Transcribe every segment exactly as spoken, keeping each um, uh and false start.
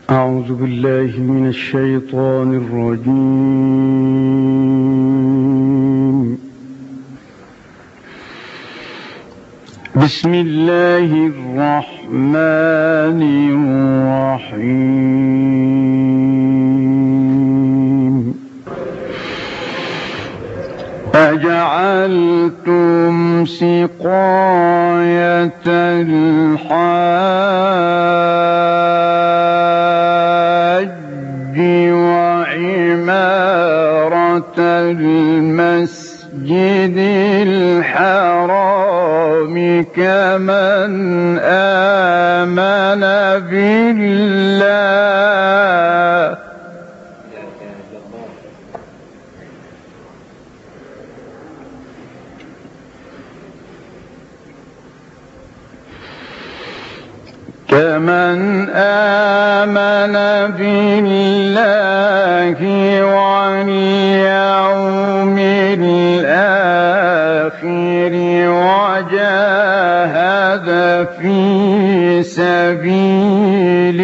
أعوذ بالله من الشيطان الرجيم. بسم الله الرحمن الرحيم. أجعلتم سقاية الحاج وعمارة المسجد الحرام كمن آمن بالله كمن آمن بالله واليوم الآخر وجاهد في سبيل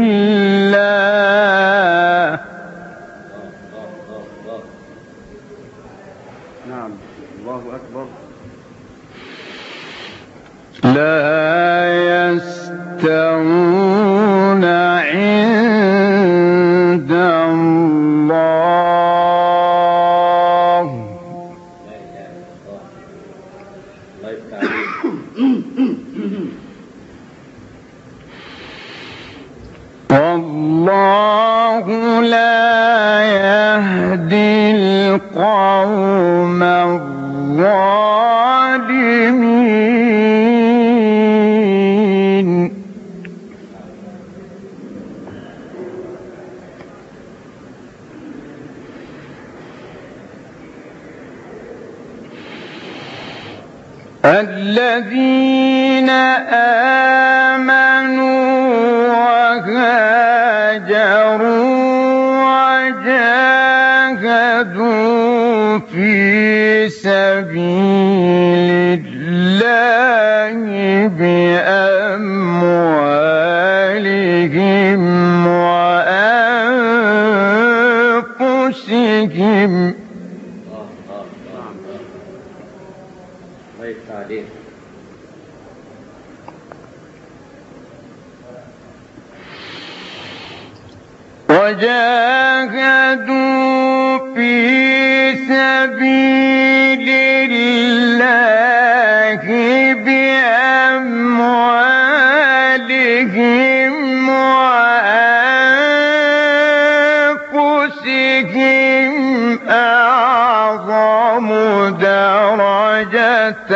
الله. نعم، الله أكبر. لا يستوون عند الله والله لا يهدي القوم الظالمين. الذين آمنوا وهاجروا وجاهدوا في سبيل الله بأموالهم وأنفسهم وجاهدوا في سبيل الله بأموالهم وأنفسهم أعظم درجة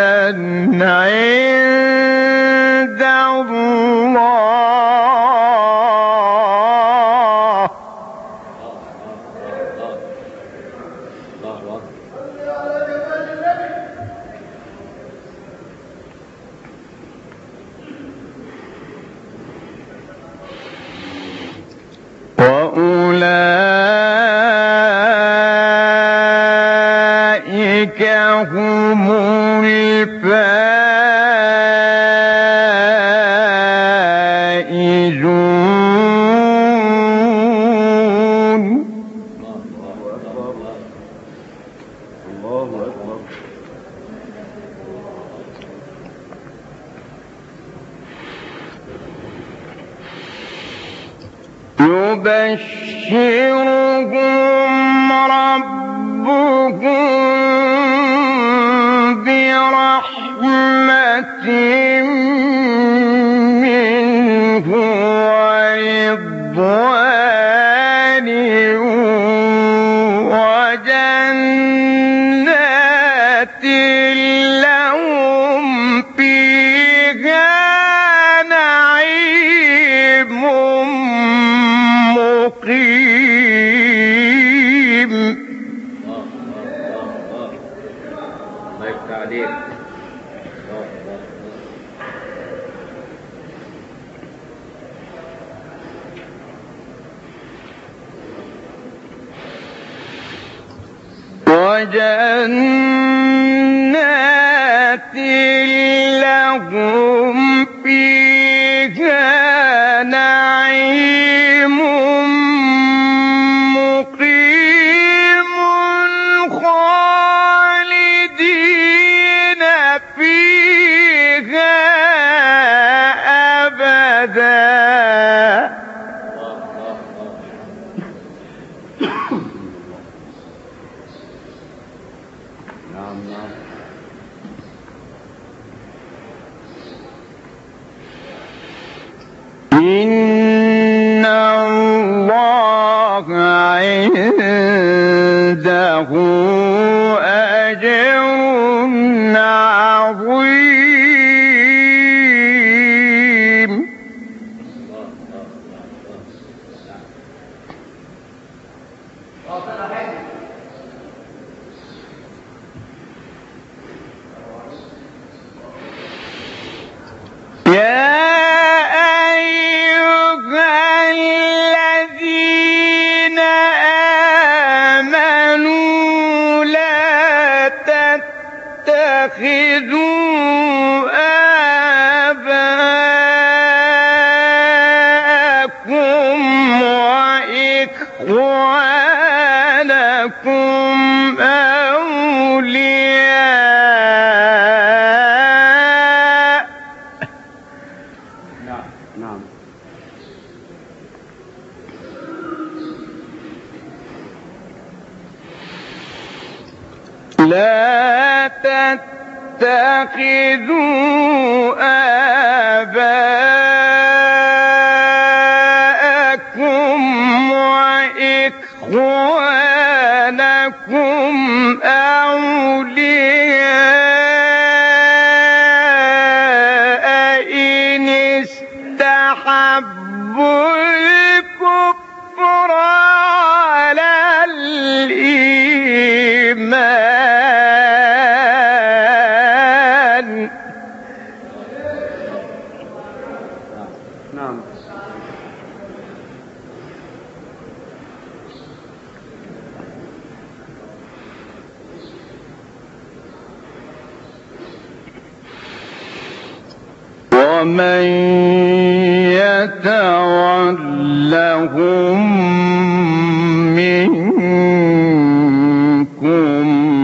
عند الله وأولئك هم الفائزون. الله أكبر. يبشرهم ربهم برحمة منه ورضوان وجنات لهم فيها نعيم مقيم. وجنات لهم فيها نعيم لا تتخذوا آباءكم وإخوانكم أولياء إن استحبوا الكفر على الإيمان. نعم. ومن يتولهم منكم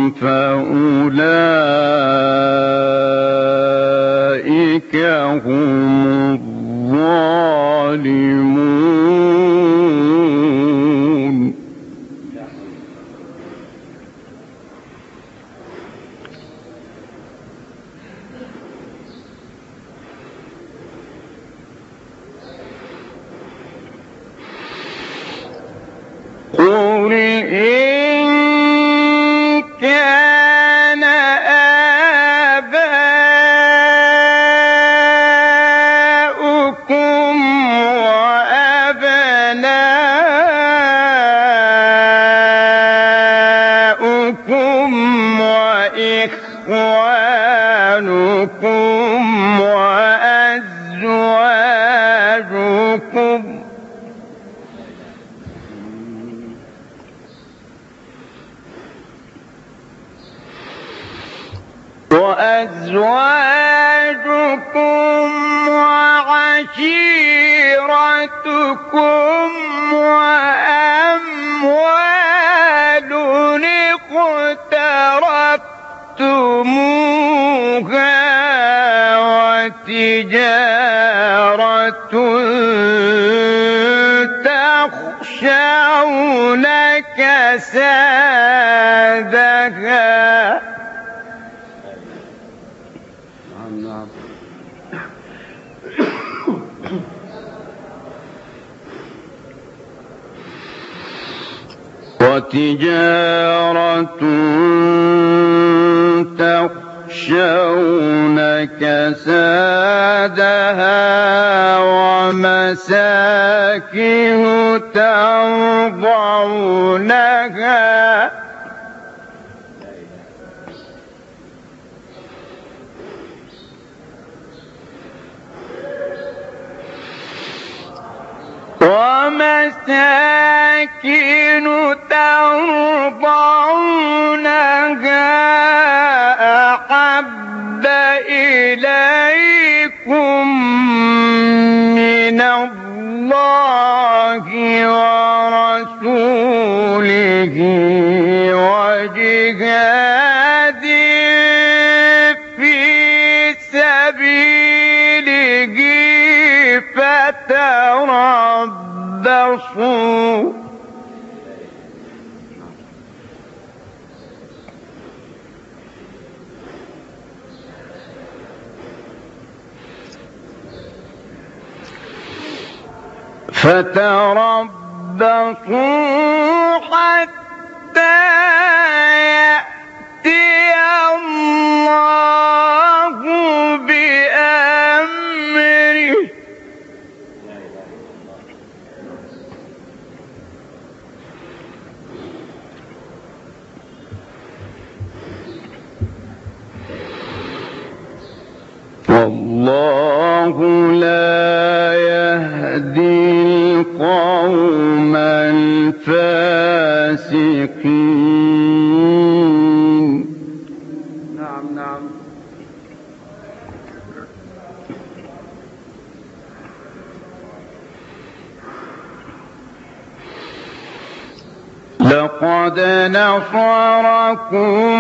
فأولئك هم الظالمون. قل إن كان آباؤكم وأبناؤكم وإخوانكم وأزواجكم وأزواجكم وعشيرتكم وأموال اقترفتموها وتجارة تخشون كسادها وتجارة تخشون كسادها ومساكن ترضونها ومساكن ترضونها أحب إليكم من الله ورسوله وجهاد في سبيله فتربصوا فتربصوا حتى يأتي الله بأمره والله لا يهدي القوم الفاسقين. نعم نعم. لقد نصركم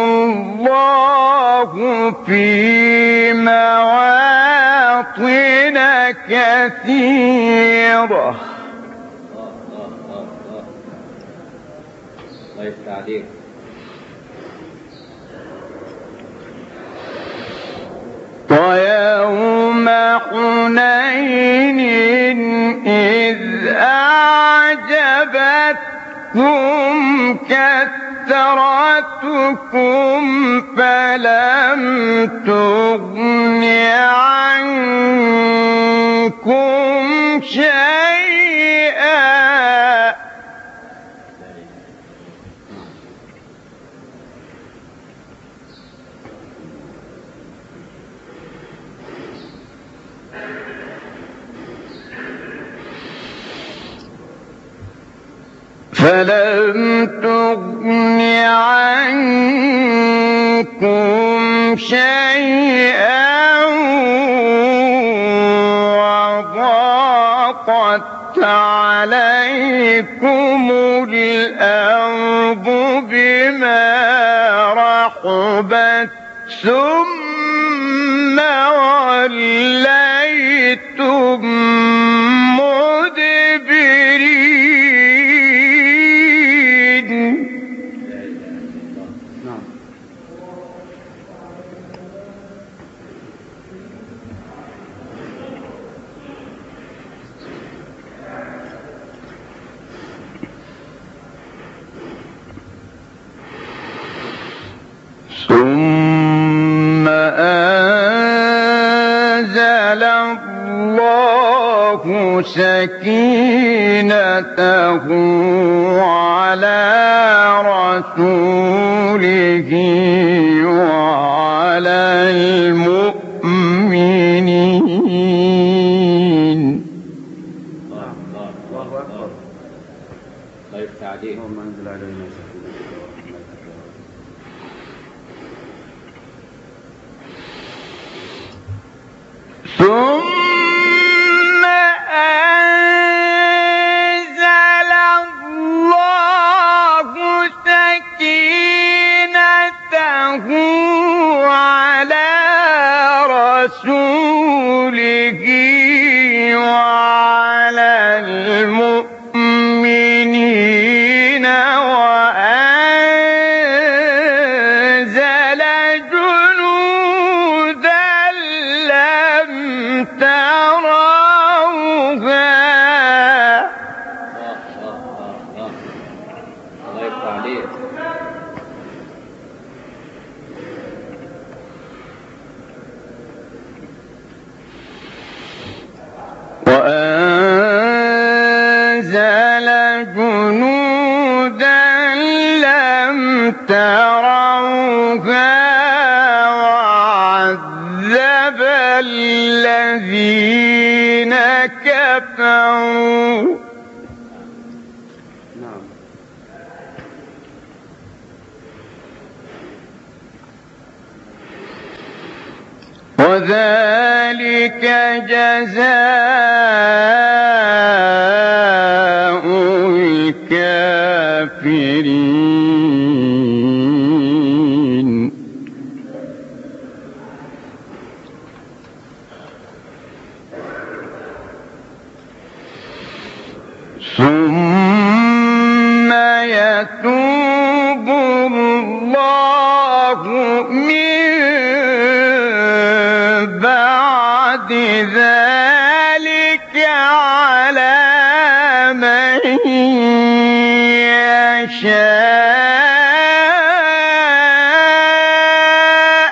الله في مواطن كثيرة ويوم حنين إذ أعجبتكم كثرتكم فلم تغن عنكم شيئا فلم تغن عنكم شيئا وضاقت عليكم الأرض بما رحبت ثم وليتم ثم أنزل الله سكينته على رسوله وعلى المؤمنين. الله أكبر. الله يفتح عليك. اللهم أنزل علينا سكينة ثم أنزل الله سكينته على رسوله وعلى المؤمنين وأنزل جنودا لم تروها. الله يفتح عليك. وأنزل جنودا لم تروها وعذب الذين كفروا. نعم. وذلك جزاء الكافرين. ثم يتوب الله من بعد ذلك على من يشاء.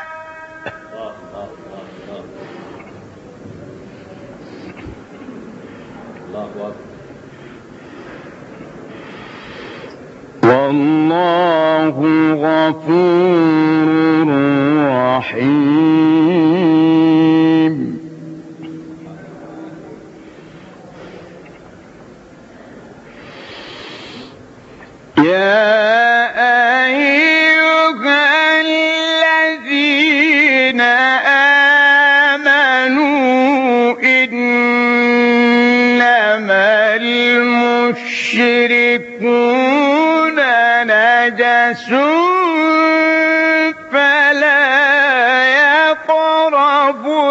الله أكبر. والله غفور رحيم. يا أيها الذين آمنوا إنما المشركون نجس فلا يقربوا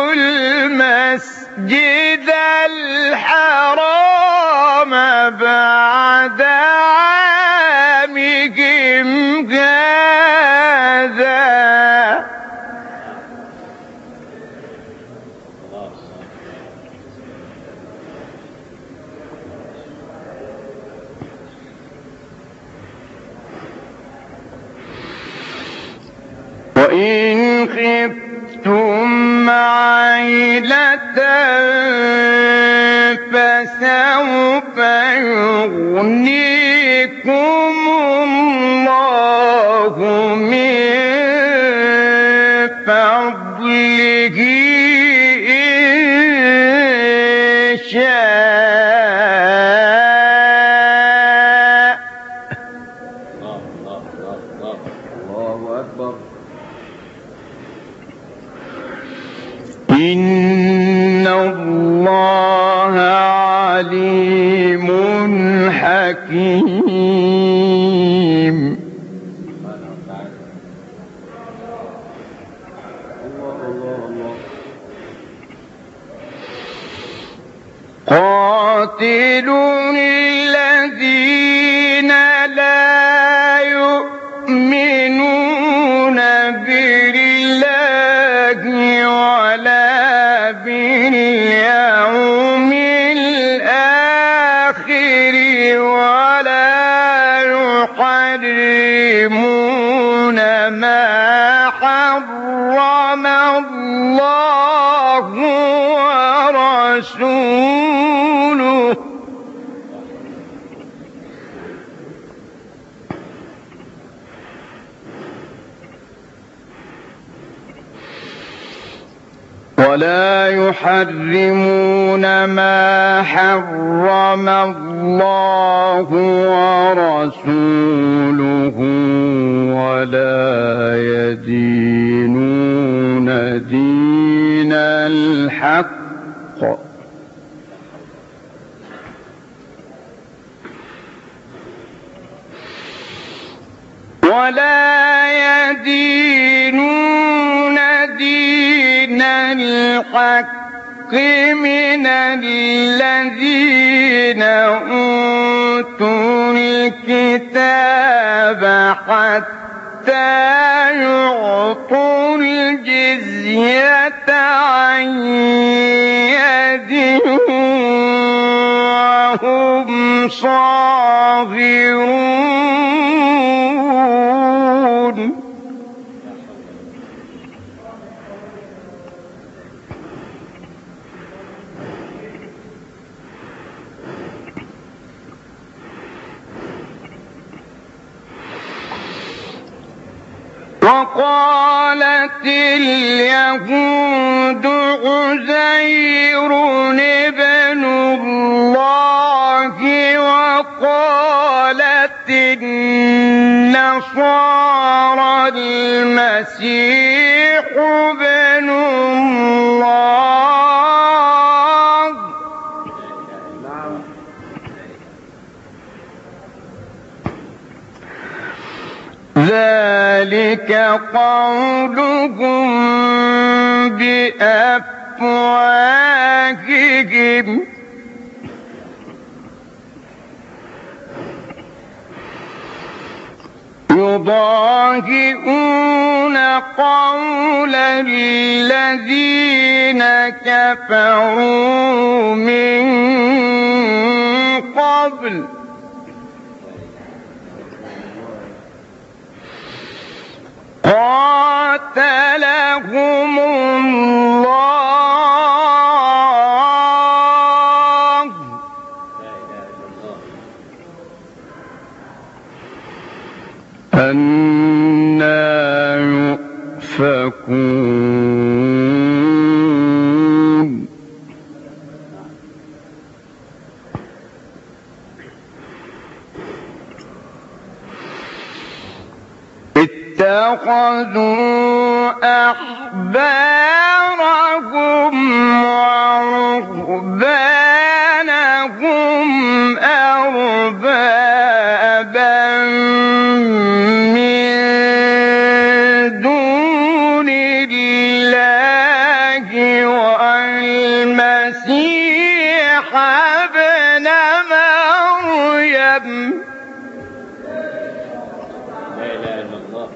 المسجد الحرام بعد عامهم هذا وإن خفتم عيلة فسوف يغنيكم الله من فضله إن شاء. الله الله الله الله أكبر. إن الله عليم حكيم. الله الله الله. قاتلوا الذين لا يؤمنون بالله ولا باليوم الآخر ولا يحرمون ما حرم الله ورسوله ولا يحرمون ما حرم الله ورسوله ولا يدينون دين الحق ولا يدينون دين الحق من الذين أوتوا الكتاب حتى يعطوا الجزية عن يد وهم صاغرون. وقالت اليهود عزير ابن الله وقالت النصارى المسيح ابن الله. نعم. ذلك قولهم بأفواههم يضاهئون قول الذين كفروا من قبل قاتلهم الله أنى يؤفكون. اتخذوا أحبارهم ورهبانهم أربابا من دون الله والمسيح ابن مريم. لا إله إلا الله.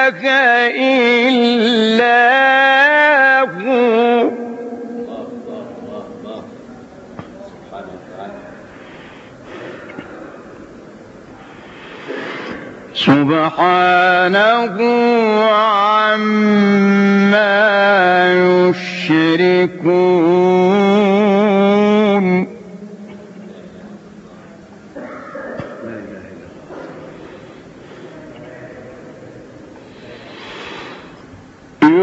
إلا هو الله الله الله الله سبحانه وتعالى. سبحانه عما يشركون. لا إله إلا الله.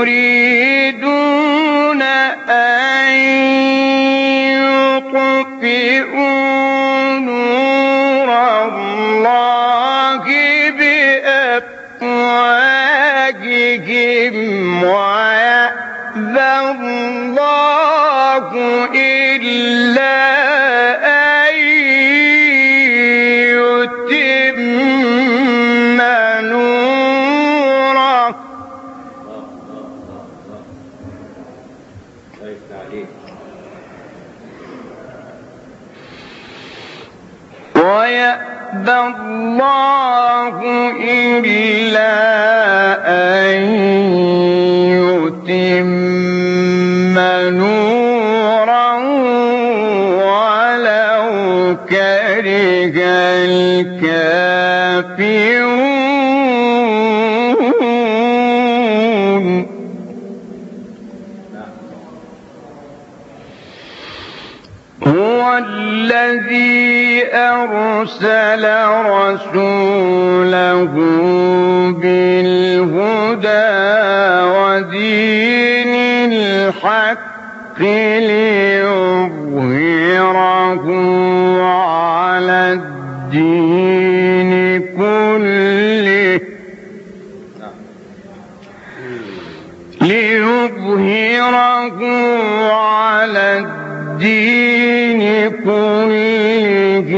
يريدون أن يطفئوا نور الله بأفواههم ويأبى الله إلا أن يتم نوره. الله يفتح عليك. ويأبى الله إلا أن يتم نوره ولو كره الكافرون. هو الذي أرسل رسوله بالهدى ودين الحق ليظهره على الدين كله ليظهره على الدين كله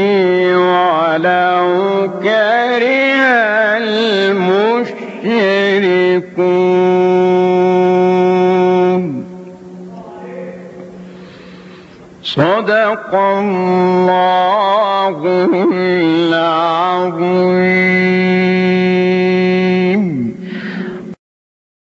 ولو كره المشركون. صدق الله العظيم.